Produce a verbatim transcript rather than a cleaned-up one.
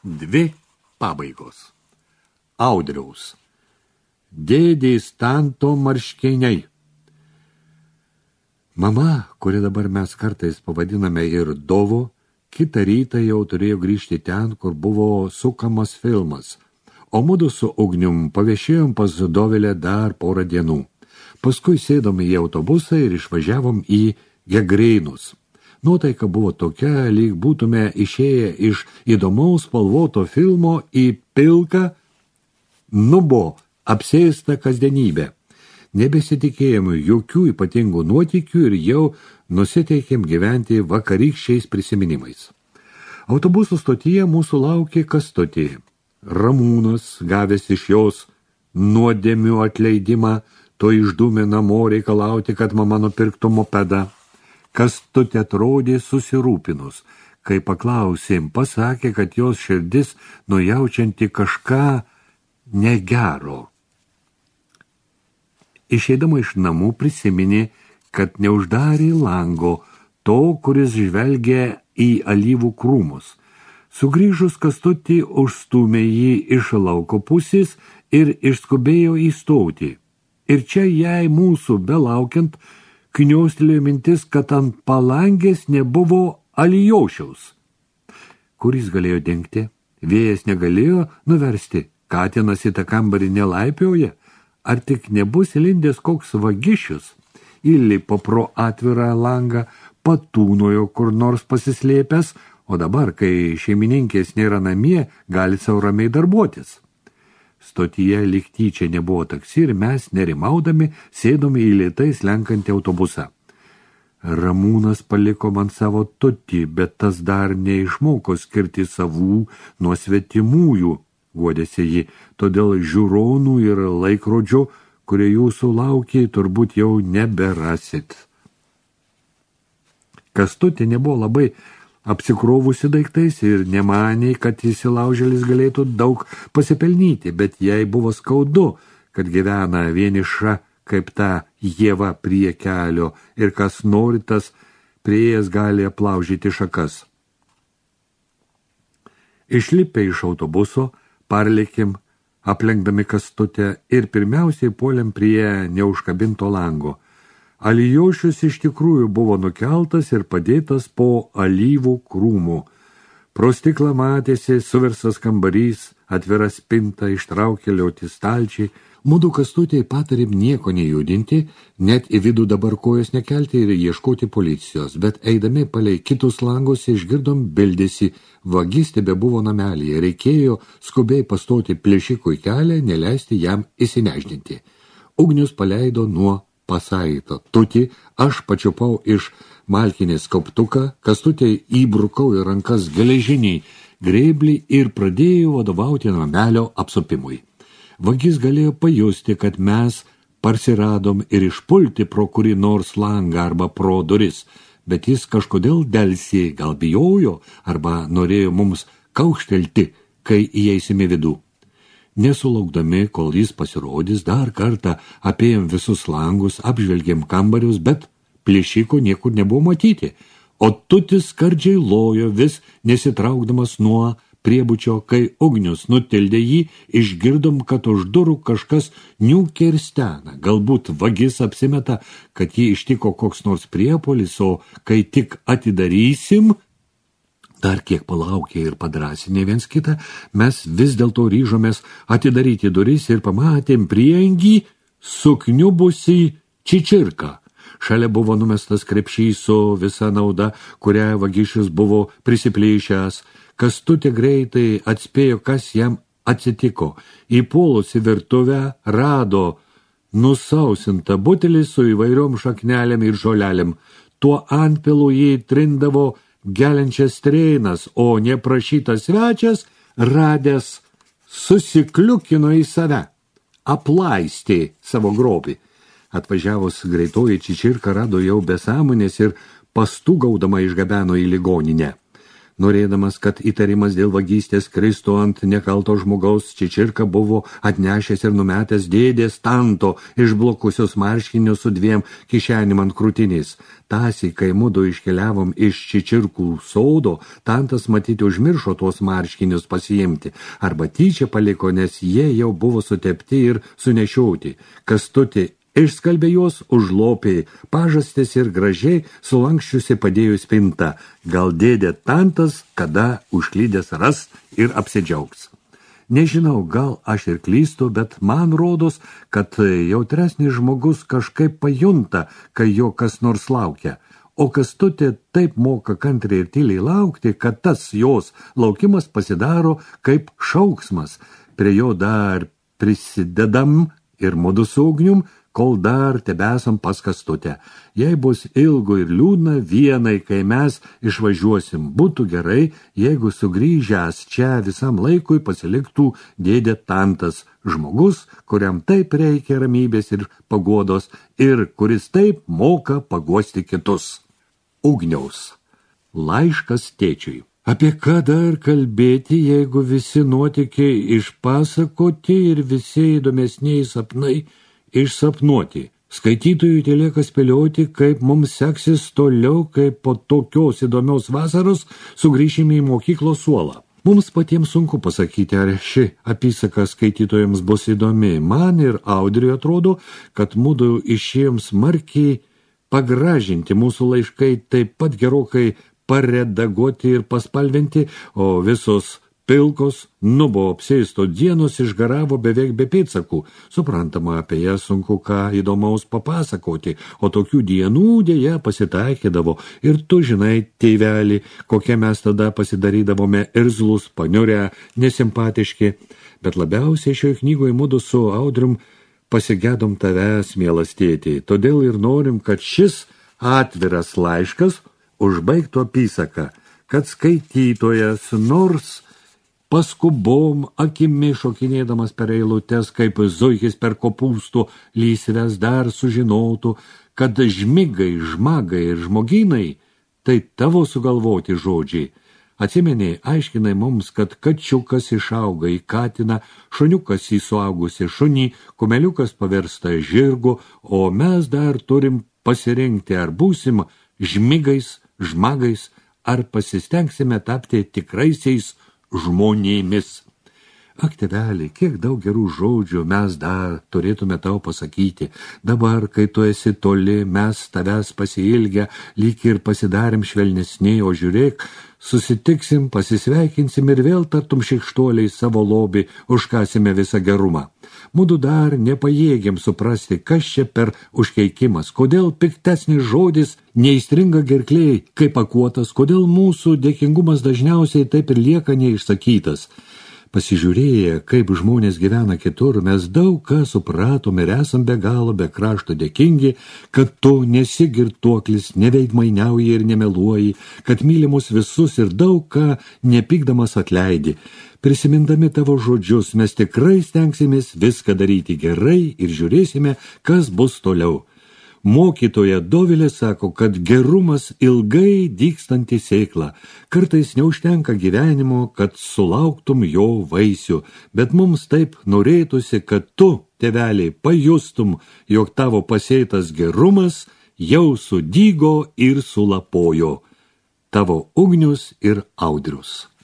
Dvi pabaigos. Audriaus. Dėdės Tanto marškiniai. Mama, kuri dabar mes kartais pavadiname ir Dovu, kitą rytą jau turėjo grįžti ten, kur buvo sukamas filmas, o mudu su Ugnium paviešėjom pas Dovilę dar porą dienų. Paskui sėdom į autobusą ir išvažiavom į Gegreinus. Nuotaika buvo tokia, lyg būtume išėję iš įdomaus spalvoto filmo į pilką, nubo apsėstą kasdienybę. Nebesitikėjom jokių ypatingų nuotykių ir jau nusiteikėm gyventi vakarykščiais prisiminimais. Autobusų stotyje mūsų laukė Kastutė. Ramūnas, gavęs iš jos nuodėmių atleidimą, to išdūmė namo reikalauti, kad mama nupirktų mopedą. Kastutė atrodė susirūpinus. Kai paklausėm, pasakė, kad jos širdis nujaučianti kažką negero. Išeidama iš namų prisiminė, kad neuždarė lango, to, kuris žvelgia į alyvų krūmus. Sugrįžus Kastutį užstūmė jį iš lauko pusės ir išskubėjo įstoti. Ir čia jai mūsų belaukiant kniostelėjo mintis, kad ant palangės nebuvo Alijošiaus. Kur jis galėjo dingti? Vėjas negalėjo nuversti. Katinas į tą kambarį nelaipioja. Ar tik nebus įlindęs koks vagišius? Įlipo pro atvirą langą, patūnojo kur nors pasislėpęs, o dabar, kai šeimininkės nėra namie, gali sau ramiai darbuotis. Stotyje lyg tyčia nebuvo taksi ir mes, nerimaudami, sėdome į lėtai slenkantį autobusą. Ramūnas paliko man savo tutį, bet tas dar neišmoko skirti savų nuo svetimųjų, guodėsi ji, todėl žiūronų ir laikrodžių, kurie jūsų laukia, turbūt jau neberasit. Kastutė nebuvo labai apsikrovusi daiktais ir nemanė, kad įsilaužėlis galėtų daug pasipelnyti, bet jai buvo skaudu, kad gyvena vieniša kaip ta Ieva prie kelio ir kas nori, tas prieėjęs gali aplaužyti šakas. Išlipę iš autobuso, parlėkim, aplenkdami Kastutę ir pirmiausiai puolėm prie neužkabinto lango. Alijošius iš tikrųjų buvo nukeltas ir padėtas po alyvų krūmų. Pro stiklą matėsi suversas kambarys, atvira spinta, ištraukėlioti stalčiai. Mudu Kastutei patarėm nieko nejudinti, net į vidų dabar kojas nekelti ir ieškoti policijos, bet eidami palei kitus langus išgirdom bildėsi, vagis tebebuvo namelyje, reikėjo skubiai pastoti plėšikui kelią, neleisti jam įsineždinti. Ugnius paleido nuo pasaito. Tutį aš pačiupau iš malkinės kauptuką, Kastutei įbrukau į rankas geležiniai grėblį ir pradėjau vadovauti namelio apsupimui. Vagis galėjo pajusti, kad mes parsiradom ir išpulti pro kurį nors langą arba pro duris, bet jis kažkodėl delsė, gal bijojo arba norėjo mums kaukštelti, kai įeisime vidų. Nesulaukdami, kol jis pasirodys, dar kartą apėjom visus langus, apžvelgėm kambarius, bet plėšiko niekur nebuvo matyti, o tutis skardžiai lojo, vis nesitraukdamas nuo priebučio, kai Ugnius nutildė jį, išgirdom, kad už durų kažkas niūkia ir stena. Galbūt vagis apsimeta, kad jį ištiko koks nors priepuolis, o kai tik atidarysim, dar kiek palaukė ir padrasinė viens kitą, mes vis dėlto ryžomės atidaryti duris ir pamatėm prieangį sukniubusi čičirką. Šalia buvo numestas krepšys su visa nauda, kurią vagišius buvo prisiplėšęs. Kastutė greitai atspėjo, kas jam atsitiko. Įpuolusi virtuvę rado nusausintą butelį su įvairiom šaknelėm ir žolelėm. Tuo antpilu jį trindavo geliančias streinas, o neprašytas svečias, radęs, susikliukino į save, aplaistė savo grobį. Atvažiavus greitoji čičirka rado jau be sąmonės ir pastūgaudama išgabeno į ligoninę. Norėdamas, kad įtarimas dėl vagystės kristų ant nekalto žmogaus, Čičirka buvo atnešęs ir numetęs dėdės Tanto išblokusius marškinius su dviem kišenim ant krūtinės. Tąsyk, kai mudu iškeliavom iš Čičirkų sodo, Tantas matyti užmiršo tuos marškinius pasiimti, arba tyčia paliko, nes jie jau buvo sutepti ir sunešioti. Kastutį išskalbė juos, užlopė pažastis ir gražiai sulankščiusi padėjo spintą. Gal dėdė Tantas kada užklydęs ras ir apsidžiaugs. Nežinau, gal aš ir klystu, bet man rodos, kad jautresnis žmogus kažkaip pajunta, kai jo kas nors laukia. O Kastutė taip moka kantriai ir tyliai laukti, kad tas jos laukimas pasidaro kaip šauksmas. Prie jo dar prisidedam ir mudu su Ugnium, kol dar tebesam pas Kastutę. Jei bus ilgo ir liūdna vienai, kai mes išvažiuosim, būtų gerai, jeigu sugrįžęs čia visam laikui pasiliktų dėdė Tantas, žmogus, kuriam taip reikia ramybės ir paguodos ir kuris taip moka paguosti kitus. Ugniaus. Laiškas tėčiui. Apie ką dar kalbėti, jeigu visi nuotykiai išpasakoti ir visi įdomesniai sapnai išsapnuoti. Skaitytojui telieka spėlioti, kaip mums seksis toliau, kaip po tokios įdomios vasaros sugrįšime į mokyklos suolą. Mums patiems sunku pasakyti, ar ši apysaka skaitytojams bus įdomi. Man ir Audriui atrodo, kad mudu išėjom smarkiai pagražinti, mūsų laiškai taip pat gerokai paredaguoti ir paspalvinti, o visos pilkos, nubo apsėsto dienos išgaravo beveik be pėdsakų. Suprantama, apie ją sunku ką įdomaus papasakoti, o tokių dienų dėja pasitaikydavo. Ir tu žinai, tėveli, kokie mes tada pasidarydavome irzlus, paniurę, nesimpatiški. Bet labiausiai šioje knygoje mudu su Audrium pasigedom tavęs, mielas tėti. Todėl ir norim, kad šis atviras laiškas užbaigtų apysaką, kad skaitytojas nors paskubom akimi šokinėdamas per eilutes, kaip zuikis per kopūstų lysves dar sužinotų, kad žmigai, žmagai ir žmoginai tai tavo sugalvoti žodžiai. Atsimeni, aiškinai mums, kad kačiukas išauga į katiną, šuniukas į suaugusį šunį, kumeliukas pavirsta žirgu, o mes dar turim pasirinkti, ar būsim žmigais, žmagais, ar pasistengsime tapti tikraisiais žmonėmis. Ak, tėveli, kiek daug gerų žodžių mes dar turėtume tau pasakyti. Dabar, kai tu esi toli, mes tavęs pasiilgę, lyg ir pasidarėm švelnesni, o žiūrėk, susitiksim, pasisveikinsim ir vėl tartum šikštuoliai savo lobį užkasime visą gerumą. Mudu dar nepajėgiam suprasti, kas čia per užkeikimas, kodėl piktesnis žodis neįstringa gerklėj, kaip pakuotas, kodėl mūsų dėkingumas dažniausiai taip ir lieka neišsakytas. Pasižiūrėję, kaip žmonės gyvena kitur, mes daug ką supratome ir esam be galo, be krašto dėkingi, kad tu nesi girtuoklis, neveidmainiauji ir nemeluoji, kad mylimus visus ir daug ką nepykdamas atleidi. Prisimindami tavo žodžius, mes tikrai stengsimės viską daryti gerai ir žiūrėsime, kas bus toliau. Mokytoja Dovilė sako, kad gerumas ilgai dygstanti sėkla. Kartais neužtenka gyvenimo, kad sulauktum jo vaisių, bet mums taip norėtųsi, kad tu, tėveliai, pajustum, jog tavo pasėtas gerumas jau sudygo ir sulapojo. Tavo Ugnius ir Audrius.